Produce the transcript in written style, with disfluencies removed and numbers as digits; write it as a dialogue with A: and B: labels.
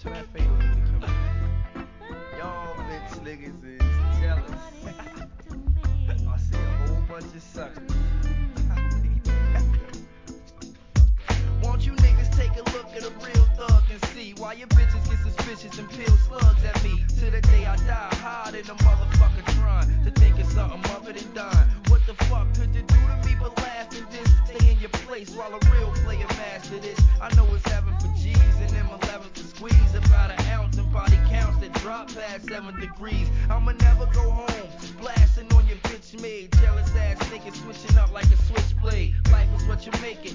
A: till that fatal nigga come in. Y'all bitch niggas is jealous. I see a whole bunch of suckers. Won't you niggas take a look at a real thug and see why your bitches get suspicious and peel slugs at me? To the day I die, hide in a motherfucker trying to think of something other than dying. What the fuck could you do to me but laugh and then stay in your place while a real player master this? I know it's heaven for G's and them 11 to squeeze about an ounce and body counts that drop past 7 degrees. I'ma never go home, blasting on your bitch maid. Jealous ass niggas switching up like a switchblade. Life is what you make it.